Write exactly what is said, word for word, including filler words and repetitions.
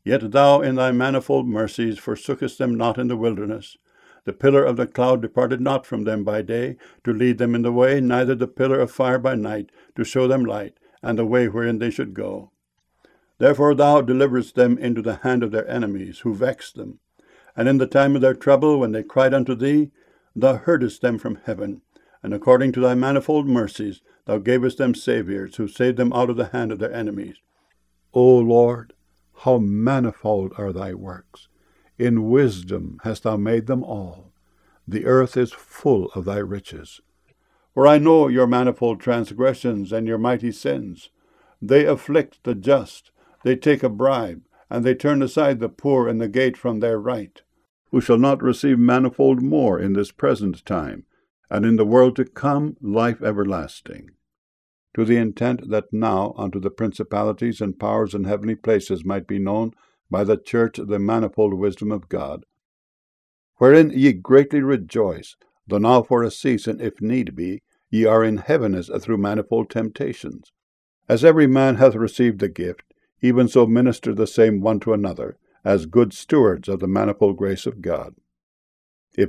Yet thou in thy manifold mercies forsookest them not in the wilderness. The pillar of the cloud departed not from them by day, to lead them in the way, neither the pillar of fire by night, to show them light, and the way wherein they should go. Therefore thou deliverest them into the hand of their enemies, who vexed them. And in the time of their trouble, when they cried unto thee, thou heardest them from heaven. And according to thy manifold mercies, thou gavest them Saviours, who saved them out of the hand of their enemies. O Lord, how manifold are thy works! In wisdom hast thou made them all. The earth is full of thy riches. For I know your manifold transgressions and your mighty sins. They afflict the just, they take a bribe, and they turn aside the poor in the gate from their right, who shall not receive manifold more in this present time, and in the world to come life everlasting. To the intent that now unto the principalities and powers in heavenly places might be known by the church the manifold wisdom of God, wherein ye greatly rejoice, though now for a season, if need be, ye are in heaviness through manifold temptations. As every man hath received a gift, even so minister the same one to another, as good stewards of the manifold grace of God.